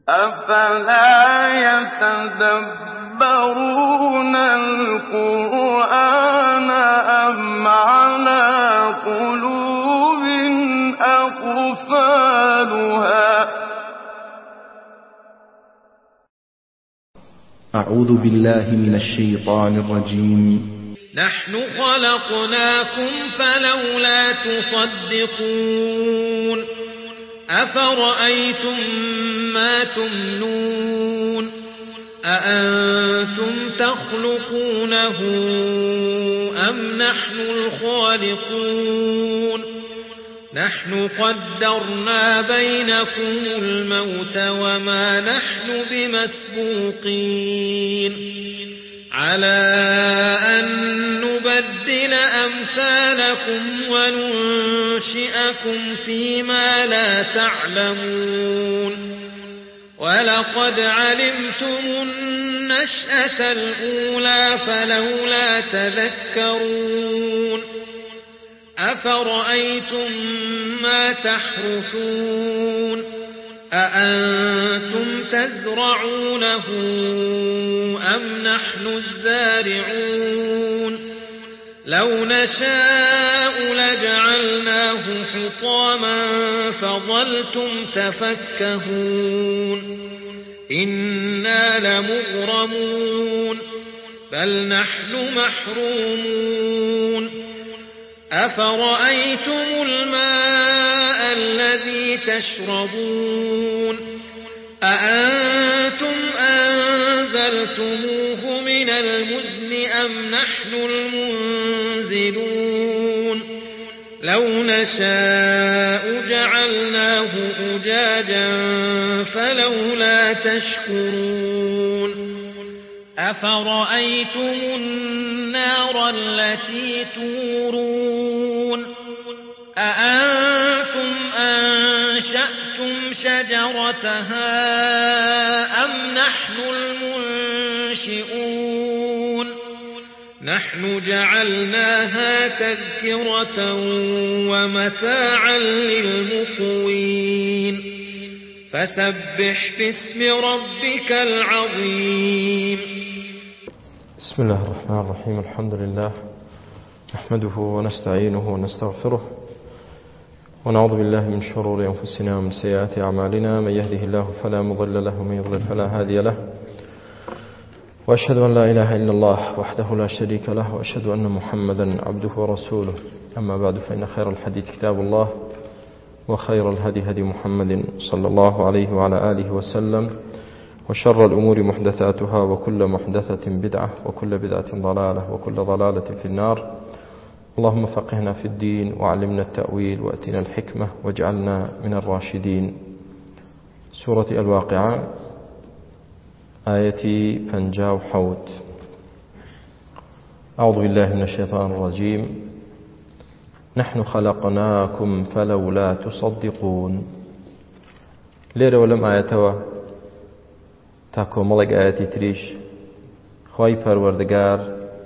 أفلا يتدبرون القرآن أم على قلوب أقفالها أعوذ بالله من الشيطان الرجيم. نحن خلقناكم فلولا تصدقون أفرأيتم ما تمنون أأنتم تخلقونه أم نحن الخالقون نحن قدرنا بينكم الموت وما نحن بمسبوقين على أن نبدل أمثالكم وننشئكم فيما لا تعلمون ولقد علمتم النشأة الأولى فلولا تذكرون أفرأيتم ما تحرثون أأنتم تزرعونه أم نحن الزارعون لو نشاء لجعلناه حطاما فظلتم تفكهون إنا لمغرمون بل نحن محرومون أفرأيتم الماء الذي تشربون أأنتم أنزلتموه من المزن أم نحن المنزلون لو نشاء جعلناه أجاجا فلولا تشكرون أفرأيتم النار التي تورون أأنتم أنشأتم شجرتها أم نحن المنشئون نحن جعلناها تذكرة ومتاعا للمقوين فسبح باسم ربك العظيم. بسم الله الرحمن الرحيم. الحمد لله نحمده ونستعينه ونستغفره ونعوذ بالله من شرور أنفسنا ومن سيئات أعمالنا من يهده الله فلا مضل له ومن يضلل فلا هادي له وأشهد أن لا إله إلا الله وحده لا شريك له وأشهد أن محمدا عبده ورسوله أما بعد فإن خير الحديث كتاب الله وخير الهدي هدي محمد صلى الله عليه وعلى آله وسلم وشر الأمور محدثاتها وكل محدثة بدعة وكل بدعة ضلالة وكل ضلالة في النار. اللهم فقهنا في الدين وعلمنا التأويل وأتنا الحكمة واجعلنا من الراشدين. سورة الواقعة آية 57. أعوذ بالله من الشيطان الرجيم. نحن خلقناكم فلولا تصدقون. ليرة ولم آياتوا تاكو ملق آياتي تريش خواهی پروردگار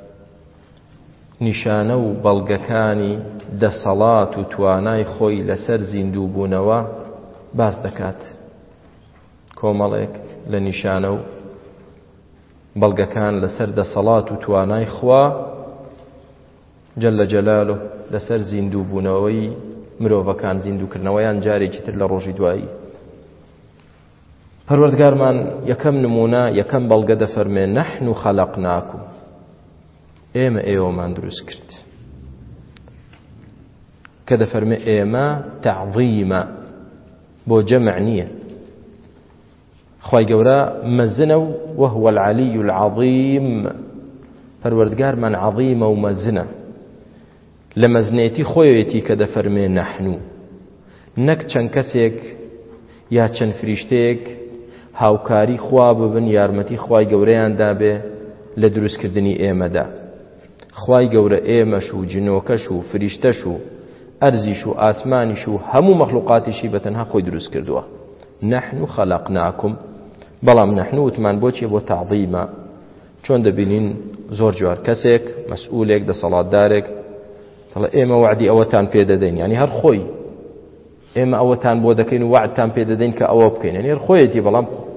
نیشانە و بەڵگەکانی دەسەڵات و توانای خۆی لەسەر زیندووبوونەوە باس دەکات. کۆمەڵێک لە نیشانە و بەڵگەکان لەسەر دەسەڵات و توانای خوا جەلە جەلالۆ لەسەر زیندووبوونەوەی مرۆڤەکان زیندووکردنەوەیان جارێکی تر لە ڕۆژی دوایی. پەروەردگارمان یەکەم نمونە یەکەم بەڵگە دەفەرمێ نەحن خەلەقناکم ئێمە ئێوەمان دروست کرد. کە دەفەرمێ ئێمە تەعظیمە بۆ جەمع نییە. خوای گەورە مەزنە و وهو العەلیy العەظیم. پەروەردگارمان عەظیمە و مەزنە لە مەزنێتی خۆیەتی کە دەفەرمێ نەحن نەک چەند کەسێک یا چەند فریشتەیەک هاوکاری خوا ببن یارمەتی خوای گەورەیان دابێ لە دروستکردنی ئێمەدا. خوای گەورە ئێمەش و جنۆکەش و فریشتەش و ئەرزیش و ئاسمانیش و هەموو مەخلوقاتیشی بەتەنها خۆی دروست کردووە. نەحن خەلەقناکم. بەڵام نەحن وتمان بۆچی بۆ تەعظیمە. چۆن دەبینین زۆر جوار کەسێک مەسئولێک دەسەڵاتدارێک دەڵێ ئێمە وعدی ئەوەتان پێ دەدەین، یعنی هەر خۆی ئێمە ئەوەتان بۆ دەکەین و وعدتان پێ دەدەین کە ئەوە بکەین، یعنی هەر خۆیەتی، بەڵام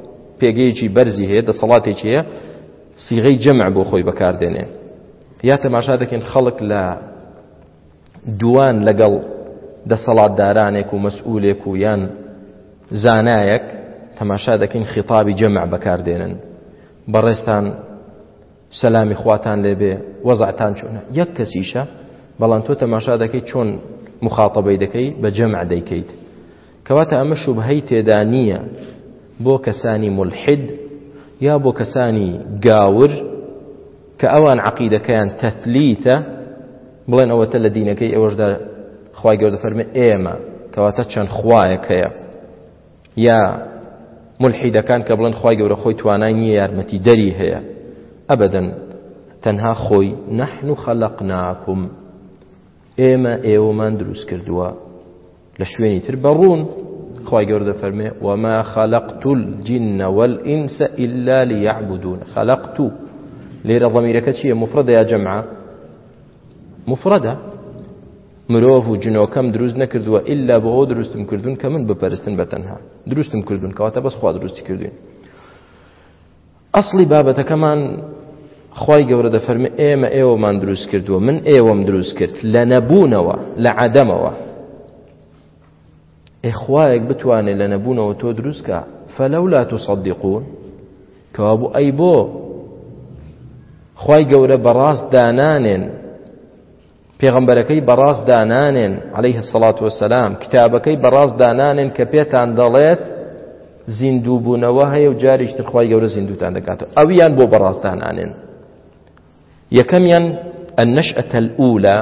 پێگەیەکی بەرزی هەیە دەسەڵاتێکی هەیە سیغەی جەمع بۆ خۆی بەکاردێنێ یا تەماشا دەکەین خەڵک لە دوان لەگەڵ دەسەڵاتدارانێک و مەسئولێک و یان زانایەک تەماشا دەکەین خیتابی جەمع بەکاردێنن بەڕێستان سەلامی خواتان لێبێ وەزعتان چۆنە یەک کەسیشە بەڵام تۆ تەماشا دەکەیت چۆن مخاطبەی دەکەی بە جەمع دەیکەیت کەواتە ئەمە شوبهەی تێدا نییە بۆ کەسانی ملحد یا بۆ کەسانی گاور کە ئەوان عەقیدەکەیان تەثلیتە بڵێن ئەوەتە لە دینەکەی ئێوەشدا خوای گەورە دەفەرمێ ئێمە کەواتە چەند خوایەک هەیە یا ملحیدەکان کە بڵێن خوای گەورە خۆی توانای نییە یارمەتی دەری هەیە ئەبەدەن تەنها خۆی نەحن خەلەقناکم ئێمە ئێوەمان دروست کردووە لە شوێنی تر بەڕوون خوای گەورە دەفەرمێ وما خەلەقت الجن والئینس إلا ليعبدون خەلەقت لێرە ضەمیرەکە چییە مفرەدە یا جەمعە مفرەدە مرۆڤ و جنۆکەم دروست نەکردووە ئللا بۆ ئەوە دروستم کردوون کە من بپەرستن بەتەنها دروستم کردوون کەواتە بەس خوا دروستی کردوین ئەسڵی بابەتەکەمان خوای گەورە دەفەرمێ ئێمە ئێوەمان دروست کردووە من ئێوەم دروست کرد لە نەبوونەوە لە عەدەمەوە خوایەک بتوانێت لە نەبوونەوە تۆ دروستکە فەلەولا تصەدیقون کەوابوو ئەی بۆ خوای گەورە بەڕاست دانانێن پێغەمبەرەکەی بەڕاست دانانێن عەلەیه السەڵات وەسەلام کتابەکەی بەڕاست دانانێن کە پێتان دەڵێت زیندووبوونەوە هەیە و جاریشتر خوای گەورە زیندوتان دەکاتەوە ئەویان بۆ بەڕاست دانانێن یەکەمیان النەشئەتە الئولا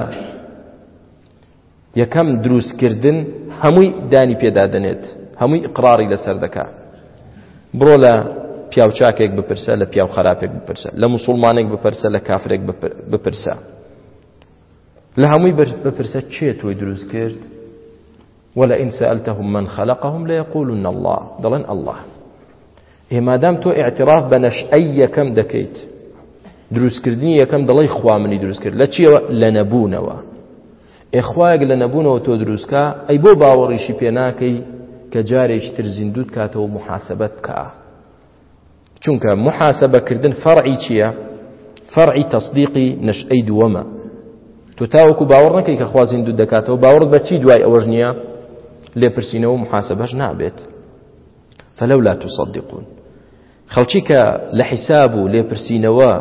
یەکەم دروستکردن هەمووی دانی پێدادەنێت هەمووی ئیقراری لەسەر دەکا بڕۆ لە پیاوچاکێک بپرسە لە پیاو خراپێک بپرسە لە موسڵمانێک بپرسە لە کافرێک بپرسە لە هەمووی بپرسە چێ تۆی دروست کرد ولئن سألتهم من خلقهم ليقولن الله دەڵێن الله مادام تۆ ئیعتراف بە نەشئەی یەکەم دەکەیت دروستکردنی یەکەم دەڵێی خوا منی دروست کرد لە چیەوە لە نەبوونەوە ئێخوایەک لە نەبوونەوە تۆ دروستکە ئەی بۆ باوەڕیشی پێ ناکەی کە جارێکی تر زیندوت کاتەوە محاسەبەت بکە چونکە محاسەبەکردن فەرعی چییە فەرعی تەصدیقی نەشئەی دووەمە تۆ تاوەکو باوەڕ نەکەی کە خوا زیندوت دەکاتەوە باوەڕت بە چی دوای ئەوەش نییە لێپرسینەوە محاسەبەش نابێت فەلەولا تصەدیقون خەڵکی کە لە حیساب و لێپرسینەوە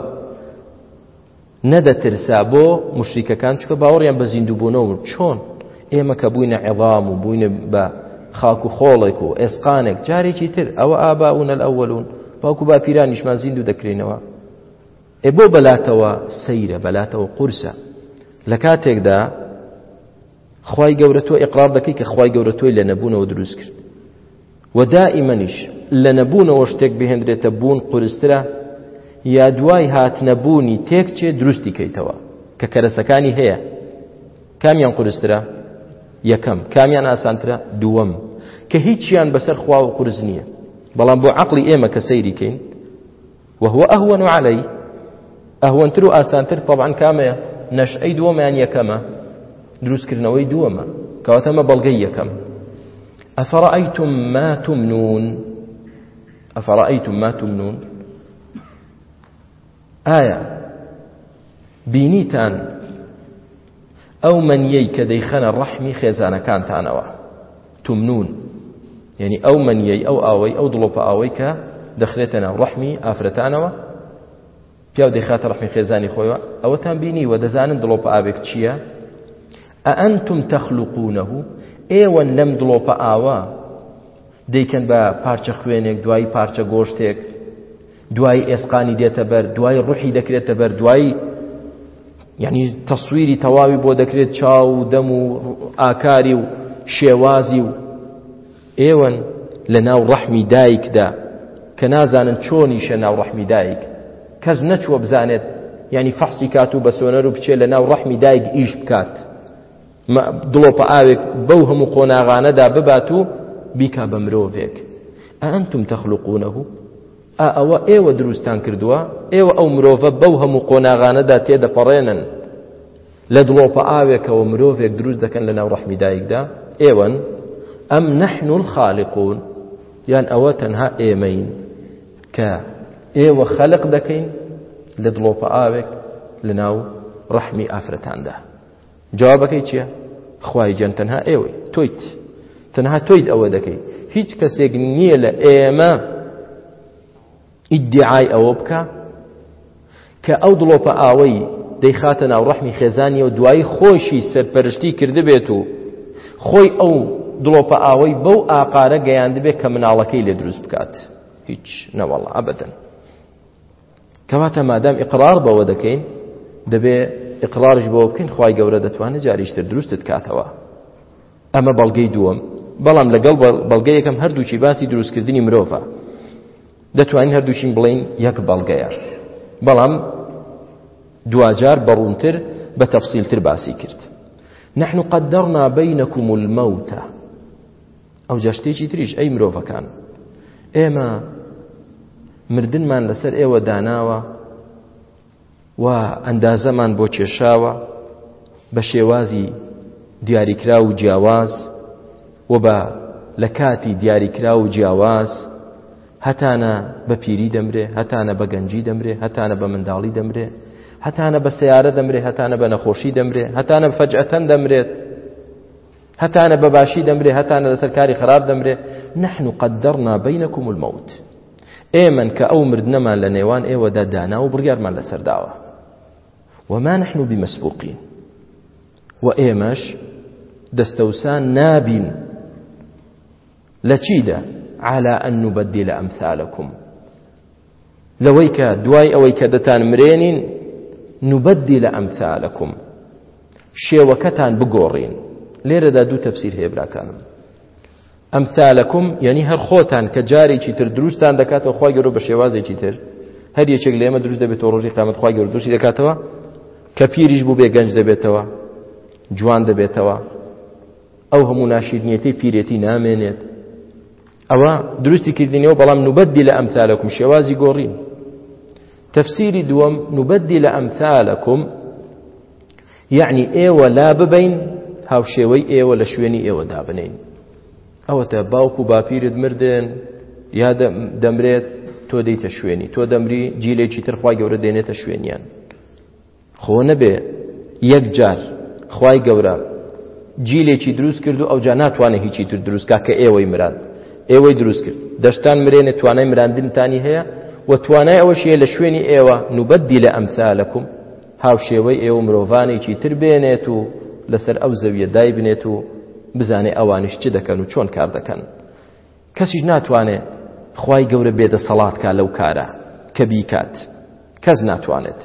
نەدەترسا بۆ مشریکەکان چونکە باوەڕیان بە زیندووبوونەوە چۆن ئێمە کە بووینە عیظام و بووینە بە خاک و خۆڵێک و ئێسقانێک جارێکی تر ئەوە ئاباؤنا الأولون باوکو باپیرانیشمان زیندوو دەکرێنەوە بۆ بەلاتەوە سەیرە بەلاتەوە قورسە لە کاتێکدا خوای گەورە تۆ ئیقرار دەکەی کە خوای گەورە تۆی لە نەبوونەوە دروست کرد و دائیمەنیش لە نەبوونەوە شتێک بهێنرێتە بوون قورسترە یا دوای هاتنەبوونی تێک چێ دروستی کەیتەوە کە کەرەسەکانی هەیە کامیان قورسترە یەکەم کامیان ئاسانترە دووەم کە هیچیان بەسەر خوا و قورس نییە بەڵام بۆ عەقڵی ئێمە کە سەیریکەین وهو ئەهوەن عەلەی ئەهوەنتر و ئاسانتر طبعا کامەیە نەشئەی دووەمیان یەکەمە دروستکردنەوەی دووەمە کەواتەمە بەڵگەی یەکەم ئەفەڕەئەیتم ما تمنون ئەفەڕەئەیتم ما تمنون ئایا بینیتان ئەو مەنیەی کە دەیخەنە ڕەحمی خێزانەکانتانەوە تمنون یعنی ئەو مەنیەی ئەو ئاوەی ئەو دڵۆپە ئاوەی کە دەخرێتە ناو ڕەحمی ئافرەتانەوە پیاو دەیخاتە ڕەحمی خێزانی خۆیەوە ئەوەتان بینی و دەزانن دڵۆپە ئاوێک چییە ئەئەنتم تەخلوقونەه ئێوە لەم دڵۆپە ئاوە دەیکەن بە پارچە خوێنێک دوای پارچە گۆشتێک دوای ئێسقانی دێتە بەر دوای ڕوحی دەکرێتە بەر دوای یعنی تەسویری تەواوی بۆ دەکرێت چاو و دەم و ئاکاری و شێوازی و ئێوەن لە ناو ڕەحمی دایکدا کە نازانن چۆنیشە ناو ڕەحمی دایک کەس نەچوە بزانێت یعنی فەحسی کات و بە سۆنەر و بچێت لە ناو ڕەحمی دایک ئیش بکات دڵۆپە ئاوێک بەو هەموو قۆناغانەدا ببات و بیکا بە مرۆڤێک ئەئەنتم تەخلوقونەه ئەوە ئێوە دروستان کردووە ئێوە ئەو مرۆڤە بەو هەموو قۆناغانەدا تێدەپەڕێنن لە دڵۆپە ئاوێکەوە مرۆڤێک دروست دەکەن لە ناو ڕەحمی دایکدا ئێوەن ئەم نەحن الخالقون یان ئەوە تەنها ئێمەین کە ئێوە خەلق دەکەین لە دڵۆپە ئاوێک لەناو ڕەحمی ئافرەتاندا. جوابەکەی چییە؟ خوای گیان تەنها ئێوەی تۆیت، تەنها تۆیت ئەوە دەکەی. هیچ کەسێک نییە لە ئێمە ئیدعای ئەوە بکە کە ئەو دڵۆپە ئاوەی دەیخاتە ناو ڕەحمی خێزانی و دوایی خۆشی سەرپەرشتی کردبێت و خۆی ئەو دڵۆپە ئاوەی بەو ئاقارە گەیاندبێت کە مناڵەکەی لێ دروست بکات. هیچ نەوەڵڵا ئەبەدەن. کەواتە مادام ئیقرار بەوە دەکەین دەبێ ئیقرارش بەوە بکەین خوای گەورە دەتوانێت جاریشتر دروستت کاتەوە. ئەمە بەڵگەی دووەم. بەڵام لەگەڵ بەڵگەی یەکەم هەردووچی باسی دروستکردنی مرۆڤە. دەتوانین هەردووچین بڵین یەک بەڵگەیە، بەڵام دوجار بەڕوونتر بە تەفسیلتر باسی کرد. نحن قدرنا بينكم الموت. ئەو جاشتێکی تریش ئەی مرۆڤەکان، ئێمە مردنمان لەسەر ئێوە داناوە و ئەندازەمان بۆ کێشاوە بە شێوازی دیاریکرا و جیاواز و بە لە کاتی دیاریکرا و جیاواز هەتانە بە پیری دەمرێ، هەتانە بە گەنجی دەمرێ، هەتانە بە منداڵی دەمرێ، هەتانە بە سیارە دەمرێ، هەتانە بە نەخۆشی دەمرێ، هەتانە فەجئەتەن دەمرێت، هەتانە بە باشی دەمرێ، هەتانە لەسەر کاری خراپ دەمرێ. نحن قدرنا بينكم الموت. ئێمن کە ئەو مردنەمان لە نێوان ئێوەدا دانا و بڕیارمان لەسەر داوە. وما نحن بمسبوقين. و ئێمەش دەستەوسان نابین لە چیدا؟ على أن نبدل أمثالكم. لەوەی کە دوای ئەوەی کە دەتان مرێنین نبدل أمثالكم، شێوەکەتان بگۆڕین. لێرەدا دوو تەفسیر هەیە براکانم. ئەمثالەکم یعنی هەر خۆتان کە جارێکی تر دروستان دەکاتەوە خوای گەورە بە شێوازێکی تر. هەر یەکێک لە ئێمە دروست دەبێتەوە ڕۆژی قیامەت خوای گەورە دروستی دەکاتەوە کە پیریش بوو بێ گەنج دەبێتەوە، جوان دەبێتەوە، ئەو هەموو ناشیرنیەتەی پیرێتی نامێنێت. ئەوە دروستی کردنەوە، بەڵام نبدل ئەمثالەکم شێوازی گۆڕین. تەفسیری دووەم نبدل ئەمثالەکم یعنی ئێوە لا ببین هاوشێوەی ئێوە لە شوێنی ئێوە دابنین. ئەوەتە باوکو باپیرت مردن یا دەمرێت تۆ دەیتە شوێنی، تۆ دەمری جیلێکی تر خوای گەورە دێنێتە شوێنیان. خۆ نەبێ یەک جار خوای گەورە جیلێکی دروست کرد و ئەو جا ناتوانێت هیچی تر دروست کا کە ئێوەی مراد، ئێوەی دروست کرد. دەشتان مرێنێت، توانای مراندنتانی هەیە و توانای ئەوەشیە لە شوێنی ئێوە نبدل ئەمثالەکم، هاوشێوەی ئێوە مرۆڤانێکی تر بێنێت و لەسەر ئەو زەویە دای بنێت و بزانێ ئەوانش چ دەکەن و چۆن کار دەکەن. کەسیش ناتوانێت خوای گەورە بێدەسەڵات کا لەو کارە کە بیکات، کەس ناتوانێت.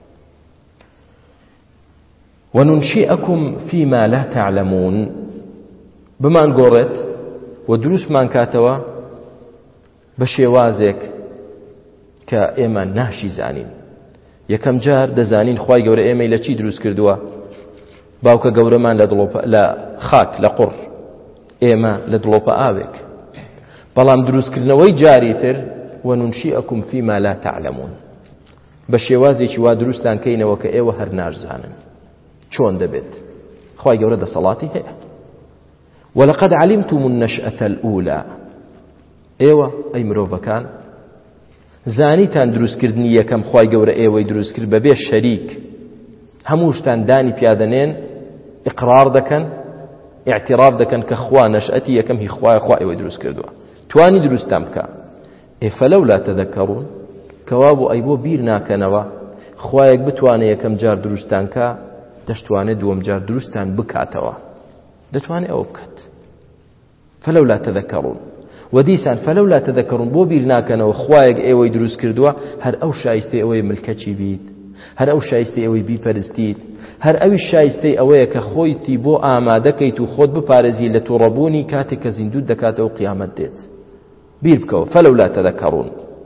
وننشئكم فيما لا تعلمون. بمان گۆڕێت و دروستمان کاتەوە بە شێوازێک کە ئێمە ناشی زانین. یەکەم جار دەزانین خوای گەورە ئێمەی لە چی دروست کردووە. باوکە گەورەمان لە خاک لە قوڕ، ئێمە لە دڵۆپە ئاوێک. بەڵام دروستکردنەوەی جاری تر وننشئكم فيما لا تعلمون، بە شێوازێکی وا دروستان کەینەوە کە ئێوە هەر ناشزانن چۆن دەبێت. خوای گەورە دەسەڵاتی هەیە. ولقد علمتم النشأة الأولى. ئێوە ئەی مرۆڤەکان زانیتان دروستکردنی یەکەم خوای گەورە ئێوەی دروست کرد بەبێ شەریک، هەمووشتان دانی پیادەنێن، ئیقرار دەکەن، ئاعتراف دەکەن کە خوا نەشئەتی یەکەم هی خوایە، خوا ئێوەی دروست کردووە، توانی دروستان بکە. فەلەولا تەذەکەڕون، کەوا بۆ ئەی بۆ بیر ناکەنەوە خوایەک بتوانێت یەکەم جار دروستان کە دەشتوانێت دووەم جار دروستان بکاتەوە، دەتوانێت ئەوە بکات. فەلەولا تەذەکەڕون. و دیسان فەلەولا تەذەکەڕون، بۆ بیر ناکەنەوە خوایەک ئێوەی دروست کردووە هەر ئەو شایستەی ئەوەی ملکەچی بیت، هەر ئەو شایستەی ئەوەی بیپەرستیت، هەر ئەوی شایستەی ئەوەیە کە خۆیتی بۆ ئامادەکەیت و خۆت بپارێزی لە تووڕەبوونی کاتێک کە زیندوت دەکاتەوە و قیامەت دێت. بیر بکەوە. فەلەولا تەذەکەڕون.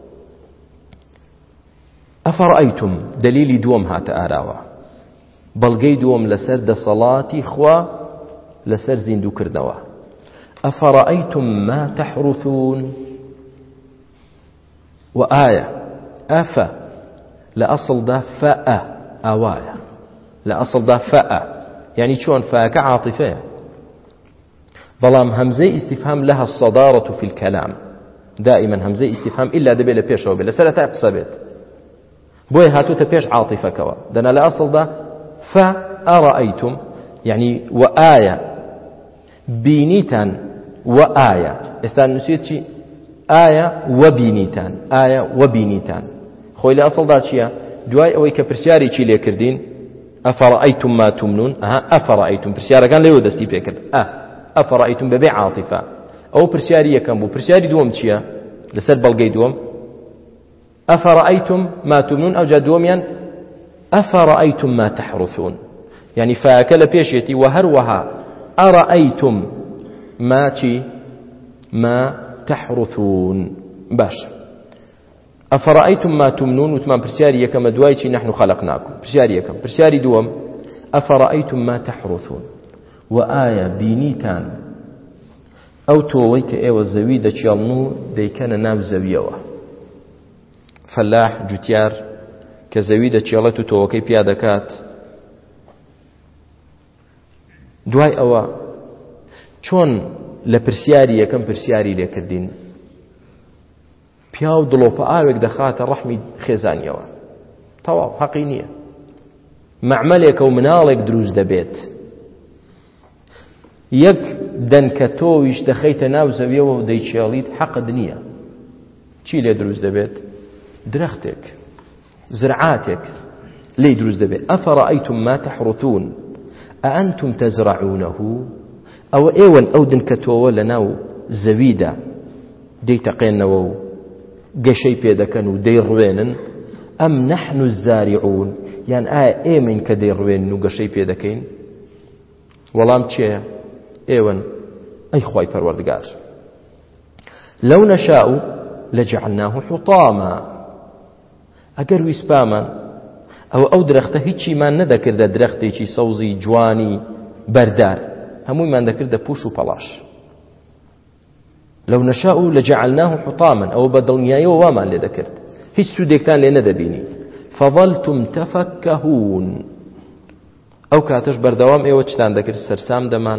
ئەفەڕەیتم، دلیلی دووەم هاتە ئاراوە، بەڵگەی دووەم لەسەر دەسەڵاتی خوا لەسەر زیندووکردنەوە. ئەفەڕەیتم ما تەحڕوثون. و ئایا ئەفە لە ئەسڵدا فەئە ئاوایە، لە ئەسڵدا فەئە یعنی چۆن فەکە عاتیفەیە، بەڵام هەمزەی ئیستیفهام لەها الصەدارەة في الكلام، دائما همزەی ئیستیفهام ئیلا دەبێت لە پێشەوە بێت لەسەرەتا قسە بێت بۆیە هاتووتە پێش عاطفەکەوە دەنا لە ئەسڵدا فأرأيتم يعني وآية بینیتان وآية ئێستا نووسێت چی آية وبینیتان آية وبینیتان خۆی لە ئەسڵدا چییە دوای ئەوەی کە پرسیاری چی لێ کردین ئەفەڕەئەیتم ما تمنون ئەفەڕەئەیتم پرسیارەکان لێوە دەستی پێ کرد ئەفەڕەئەیتم بەبێ عاطفە ئەو پرسیاری یەکەم بوو پرسیاری دووەم چییە لەسەر بەڵگەی دووەم ئەفەڕەئەیتم ما تمنون ئەو جا دووەمیان ئەفەڕەئەیتم ما تحرثون يعني فاکە لە پێشێتی و هەروەها ئەڕەئەیتم ما چی ما تحرثون باش ئەفەڕەئەیتم ما تمنون وتمان پرسیاری یەکەمە دوای چی نحن خەلەقناکم پرسیاری یەکەم پرسیاری دووەم ئەفەڕەئەیتم ما تحرثون و ئایا بینیتان ئەو تۆڵەی کە ئێوە زەوی دەچێڵن و دەیکەنە ناو زەویەوە فەلاح جوتیار کە زەوی دەچێڵێت و تۆڵەکەی پیا دەکات دوای ئەوە چۆن لە پرسیاری یەکەم پرسیاری لێکردین پیا و دڵۆپە ئاوێک دەخاتە ڕەحمی خێزانیەوە تەواو حەقی نییە مەعمەلێکە و مناڵێک دروست دەبێت یەک دەنکە تۆویش دەخەیتە ناو زەویەوە و دەیچێڵیت حەقت نییە چی لێ دروست دەبێت درەختێک زرعاتێک لێ دروست دەبێت ئەفەڕەئەیتم ما تحرثون ئەئەنتم تەزرعونەه ئەوە ئێوەن ئەو دنکە تۆوە لە ناو زەویدا دەیتەقێنەوە و گەشەی پێدەکەن و دەیڕوێنن ئەم نەحن الزارعون یان ئایا ئێمەین کە دەیڕوێنن و گەشەی پێدەکەین وەڵام چێە ئێوەن ئەی خوای پەروەردگار لەو نەشاء لەجعلناه حوطاما ئەگەر ویسپامان ئەو درەختە هیچیمان نەدەکردە درەختێکی سەوزی جوانی بەردار هەموویمان دەکردە پوش و پەڵاش لەو نەشاء لەجعلناه حوطاما ئەوە بە دڵنیاییەوە وامان لێ دەکرد هیچ سوودێکتان لێ نەدەبینی فظلتم تفكهون ئەو کاتەش بەردەوام ئێوە چتان دەکرد سەرسام دەمان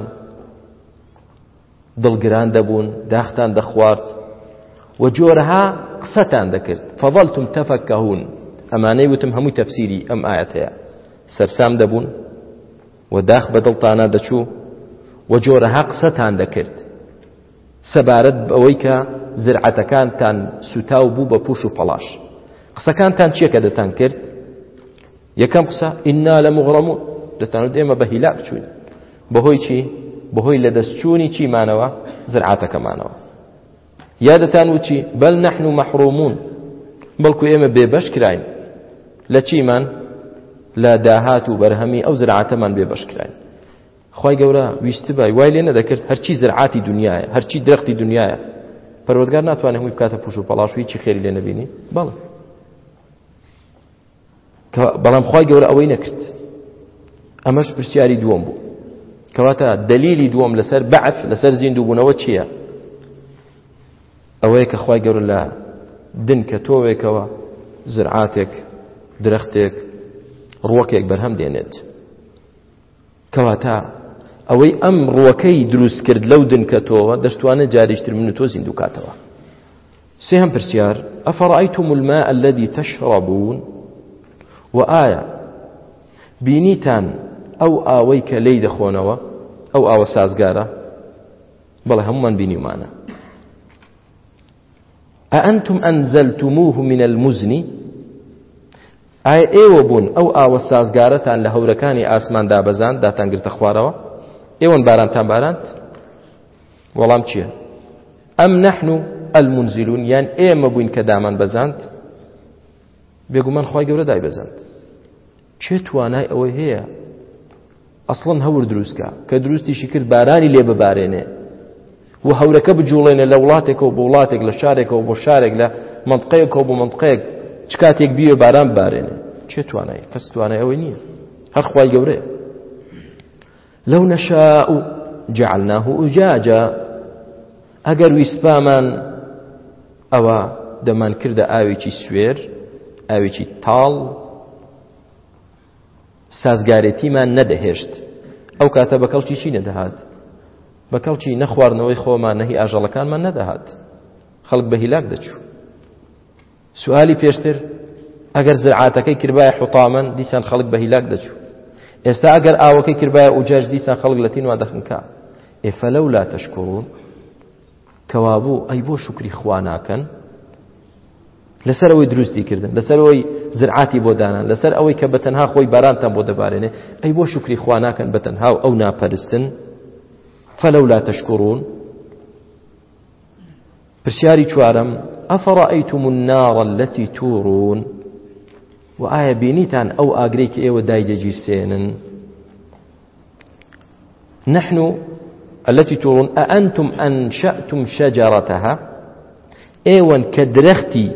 دڵگران دەبوون داختان دەخوارد و جۆرەها قسەتان دەکرد فظلتم تفكهون ئەمانەی وتم هەمووی تەفسیری ئەم ئاەتەیە سەرسام دەبوون و داخ بە دڵتانە دەچوو و جۆرەها قسەتان دەکرد سەبارەت بەوەی کە زرعەتەکانتان سوتاو بوو بە پوش و پەڵاش قسەکانتان چیەکە دەتان کرد یەکەم قسە ئینا لەموغڕەمون دەتانوت ئێمە بە هیلاک چوین بەهۆی چی بەهۆی لە دەستچوونی چیمانەوە زرعەتەکەمانەوە یا دەتانوت چی بەل نەحن مەحرومون بەڵکو ئێمە بێبەش کراین لە چیمان لە داهات و بەرهەمی ئەو زرعەتەمان بێبەش کراین خوای گەورە ویستبای وای لێ نەدەکرد هەرچی زرعاتی دنیایە هەرچی درەختی دنیایە پەروەردگار ناتوانێت هەمووی بکاتە پوش و پەڵاش و هیچی خێری لێ نەبینی بەڵێ بەڵام خوای گەورە ئەوەی نەکرد ئەمەش پرسیاری دووەم بوو کەواتە دلیلی دووەم لەسەر بەعث لەسەر زیندووبوونەوە چییە ئەوەیە کە خوای گەورە لە دنکە تۆوێکەوە زرعاتێک درەختێک ڕووەکێک بەرهەم دێنێت کەواتە ئەوەی ئەم ڕووەکەی دروست کرد لەو دنکە تۆوە دەشتوانە جاریشتر من و تۆ زیندوو کاتەوە سێهەم پرسیار ئەفەڕەئەیتم الماء الذي تشربون و ئایا بینیتان ئەو ئاوەی کە لێی دەخۆنەوە ئەو ئاوە سازگارە بەڵێ هەمومان بینیمانە ئەئەنتم ئەنزەلتموه من المزن ئایا ئێوە بوون ئەو ئاوە سازگارەتان لە هەورەکانی ئاسمان دابەزاند داتان گرتە خوارەوە ئێوەن بارانتان باراند وەڵام چییە ئەم نەحن المنزلون یان ئێمە بووین کە دامان بەزاند بێگومان خوای گەورە دای بەزاند چێ توانای ئەوەی هەیە ئەسڵەن هەور دروستکە کە دروستیشی کرد بارانی لێ ببارێنێ و هەورەکە بجوڵێنێ لە وڵاتێکەوە بۆ وڵاتێک لە شارێکەوە بۆ شارێک لە منطقەیەکەوە بۆ منطقەیەک چ کاتێک بیوێ باران بارێنێ چێ توانای کەس توانای ئەوەی نییە هەر خوای گەورەیە لەو نەشاء جعلناه ئوجاجا ئەگەر ویسپامان ئەوە دەمان کردە ئاوێکی سوێر ئاوێکی تاڵ سازگارێتیمان نەدەهێشت ئەو کاتە بە کەڵکی چی نەدەهات بە کەڵکی نەخواردنەوەی خۆمان نەهی ئاژەڵەکانمان نەدەهات خەڵک بە هیلاک دەچوو. سوالی پێشتر ئەگەر زرعاتەکەی کردبایە حوتامەن دیسان خەڵک بە هیلاک دەچوو. ئێستا ئەگەر ئاوەکەی کردبایە ئوجاج دیسان خەڵک لە تین وا دەخنکا. فەلەولا تەشکوڕون کەوابوو ئەی بۆ شکری خوا ناکەن لەسەر ئەوەی دروستی کردن، لەسەر ئەوەی زرعاتی بۆ دانان، لەسەر ئەوەی کە بەتەنها خۆی بارانتان بۆ دەبارێنێ، ئەی بۆ شکری خوا ناکەن بەتەنها و ئەو ناپەرستن. فەلەولا تەشکوڕون. پرسیاری چوارەم ئەفەڕەئەیتم النار التي تورون و ئایا بینیتان ئەو ئاگرەی کە ئێوە دایدەگیرسێنن؟ نحن التي تورون أأنتم أنشأتم شجرتها ئێوەن کە درەختی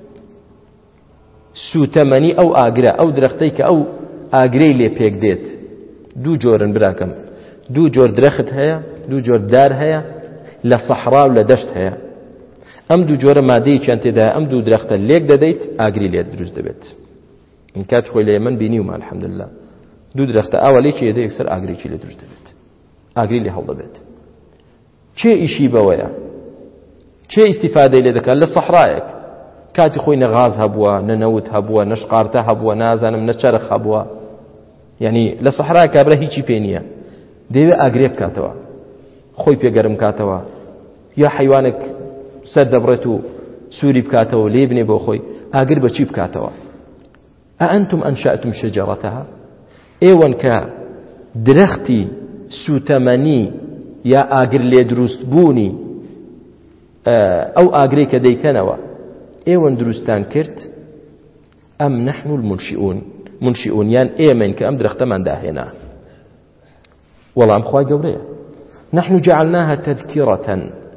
سوتەمەنی ئەو ئاگرە، ئەو درەختەی کە ئەو ئاگرەی لێ پێک دێت. دوو جۆرن براکەم، دوو جۆر درەخت هەیە، دوو جۆر دار هەیە، لە سەحرا و لە دەشت هەیە. ئەم دوو جۆرە مادەیەکیان تێدایە، ئەم دوو درەختە لێک دەدەیت ئاگری لێت دروست دەبێت. این کات خۆی لە ئێمە بینیومە الحەمدولله دوو درەختە ئاوا لێکی دەدەیت یەکسەر ئاگرێکی لێ دروست دەبێت، ئاگری لێ هەڵدەبێت. چێ ئیشی بەوەیە؟ چێ ئیستیفادەی لێ دەکات؟ لە سەحرایەک کاتی خۆی نەغاز هەبووە، نەنەوت هەبووە، نەشقارتە هەبووە، نازانم نەچەرخ هەبووە، یعنی لە سەحرای کابرا هیچی پێ نییە، دەوێ ئاگرێ بکاتەوە، خۆی پێگەرم کاتەوە، یا حیوانێک سەر دەبڕێت و سووری بکاتەوە لێ بنێ بۆ خۆی، ئاگر بەچی بکاتەوە؟ ئەئەنتم ئەنشأتم شەجەرەتەها ئێوەن کە درەختی سوتەمەنی یا ئاگر لێ دروست بوونی ئەو ئاگرەی کە دەیکەنەوە ئێوەن دروستان کرد ئەم نحن المنشئون یان ئێمەین کە ئەم درەختەمان داهێنا؟ وەڵام خوای گەورەیە. نحن جعلناها تذكرة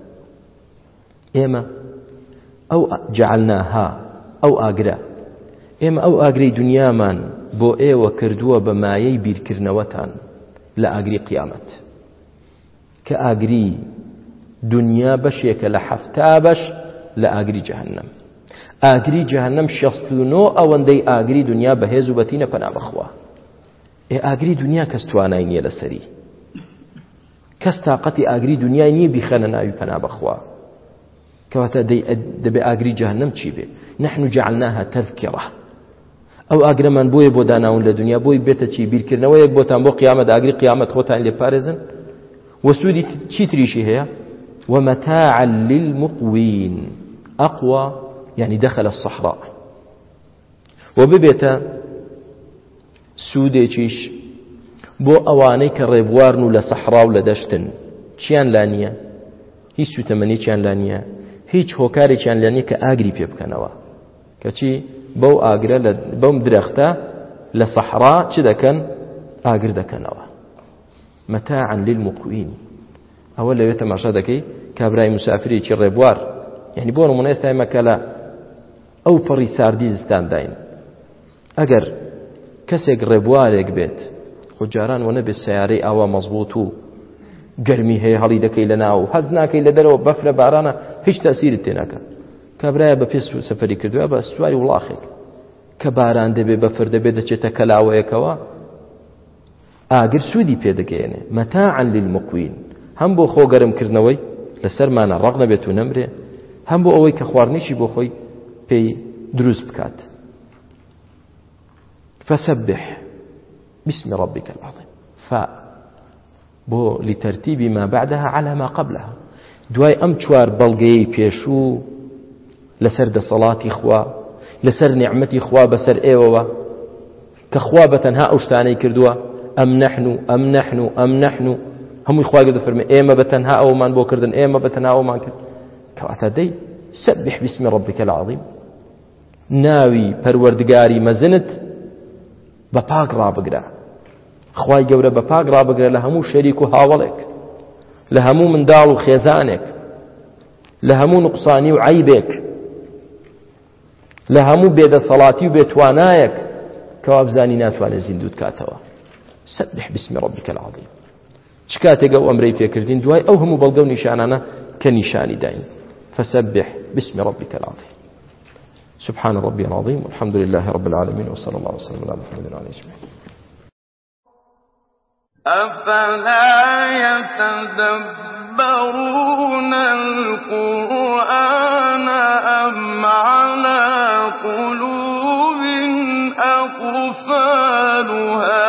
ئێمە ئەو جعلناها ئەو ئاگرە ئێمە ئەو ئاگرەی دنیامان بۆ ئێوە کردووە بە مایەی بیرکردنەوەتان لە ئاگری قیامەت، کە ئاگری دنیا بەشێکە لە 7 بەش لە ئاگری جەهەنەم. ئاگری جەهەنەم 69 ئەوەندەی ئاگری دنیا بەهێز و بەتینە پەنا بەخوا. ئاگری دنیا کەس توانای نییە لەسەری، کەس تاقەتی ئاگری دنیای نییە بیخەنە ناوی پەنا بەخوا، کەواتە دەبێ ئاگری جەهەنەم چی بێ؟ نحن جعلناها تذكرة ئەو ئاگرەمان بۆیە بۆ داناون لە دنیا بۆی بێتە چی؟ بیرکردنەوەیەک بۆتان بۆ قیامەت، ئاگری قیامەت خۆتان لێ پارێزن. وسودی چی تریشی هەیە؟ ومتاعا للمقوين أقوى يعني دخل الصحراء وببيتا سودي چيش بو أواني كالريبوارن لصحراء ولدشتن چيان لانيا هيچ سوتمني چيان لانيا هيچ هوكاري چيان لانيا كآگري بيبكنوا كچي بو آگره بو درختا لصحراء چه دكن آگر دكنوا متاعا للمقوين ئەوە لەوێ تەماشا دەکەی کابرای مسافرێکی ڕێبوار، یعنی بۆ نمونە ئێستا ئێمە کە لە ئەو پەڕی ساردی زستان داین، ئەگەر کەسێک ڕێبوارێک بێت خۆ جاران وە نەبێت سیارەی ئاوا مەزبوط و گەرمی هەیە هەڵی دەکەی لە ناو حەز ناکەی لە دەرەوە بەفرە بارانە هیچ تەسیرت تێ ناکات. کابرایە بە پێ سەفەری کردووە بە سواری وڵاخێک کە باران دەبێت بەفر دەبێت دەچێتە کەلاوەیەکەوە ئاگر سوودی پێدەگەێنێ. مەتاعا للمقوین هەم بۆ خۆ گەرمکردنەوەی لەسەرمانە ڕق نەبێت و نەمرێ، هەم بۆ ئەوەی کە خواردنیشی بۆ خۆی پێی دروست بکات. فسبح باسم ربك العظيم. بۆ لترتيب ما بعدها على ما قبلها، دوای ئەم چوار بەڵگەی پێشوو لەسەر دەسەڵاتی خوا، لەسەر نیعمەتی خوا بەسەر ئێوەوە کە خوا بەتەنها ئەو شتانەی کردووە، ئەم نەحن هەمووی خوا گەورە دەفەرمێ ئێمە بەتەنها ئەومان بۆ کردن، ئێمە بەتەنها ئەومان کرد. کەواتە دەی سبح باسم ربك العظيم، ناوی پەروەردگاری مەزنت بە پاک ڕابگرە، خوای گەورە بە پاک ڕابگرە لە هەموو شەریک و هاوڵێک، لە هەموو منداڵ و خێزانێک، لە هەموو نوقسانی و عیبێک، لە هەموو بێدەسەڵاتی و بێتوانایەک کەوا بزانی ناتوانێت زیندوت کاتەوە. سبح باسم ربك العظيم. چ کاتێک ئەو ئەمرەی پێکردین دوای ئەو هەموو بەڵگە و نیشانانە کە نیشانی داین. فسبح باسم ربك العظيم. سبحان ربي العظيم والحمد لله رب العالمين وصلى الله وسلم على محمد وعلى آله أجمعين. أفلا يتدبرون يَتَدَبَّرُونَ الْقُرْآنَ أَمْ عَلَىٰ قُلُوبٍ أَقْفَالُهَا